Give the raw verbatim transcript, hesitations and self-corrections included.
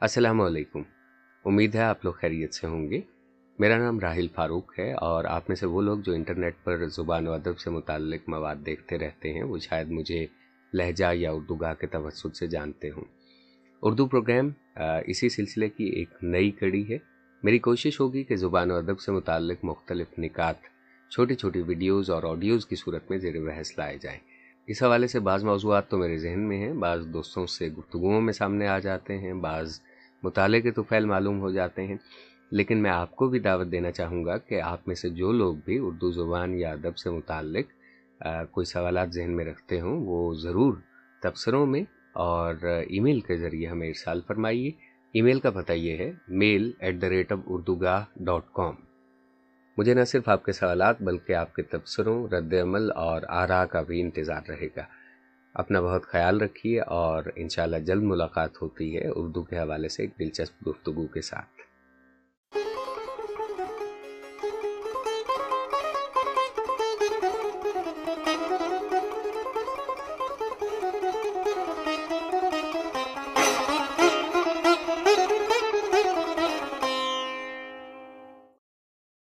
अस्सलामु अलैकुम। उम्मीद है आप लोग खैरियत से होंगे। मेरा नाम राहिल फारूक है और आप में से वो लोग जो इंटरनेट पर ज़ुबान व अदब से मुताल्लिक़ मवाद देखते रहते हैं वो शायद मुझे लहजा या उर्दूगाह के तवस्सुत से जानते हों। उर्दू प्रोग्राम इसी सिलसिले की एक नई कड़ी है। मेरी कोशिश होगी कि ज़ुबान व अदब से मुताल्लिक़ मुख्तलिफ़ निकात छोटी छोटी वीडियोज़ और ऑडियोज़ की सूरत में ज़ेर बहस लाए जाएँ। इस हवाले से बाज़ मौज़ूआत तो मेरे जहन में हैं, बाज़ दोस्तों से गुफ्तगुओं में सामने आ जाते हैं, बाज़ मुताले के तुफ़ैल मालूम हो जाते हैं। लेकिन मैं आपको भी दावत देना चाहूँगा कि आप में से जो लोग भी उर्दू ज़ुबान या अदब से मुताल्लिक़ कोई सवालात ज़हन में रखते हों वो ज़रूर तबसरों में और ईमेल के ज़रिए हमें इरसाल फरमाइए। ईमेल का पता ये है mail at the rate of Urdugah dot com. मुझे न सिर्फ आपके सवालात बल्कि आपके तबसरों, रद्द अमल और आरा का भी इंतज़ार रहेगा। अपना बहुत ख्याल रखिए और इंशाअल्लाह जल्द मुलाकात होती है उर्दू के हवाले से एक दिलचस्प गुफ्तगू के साथ।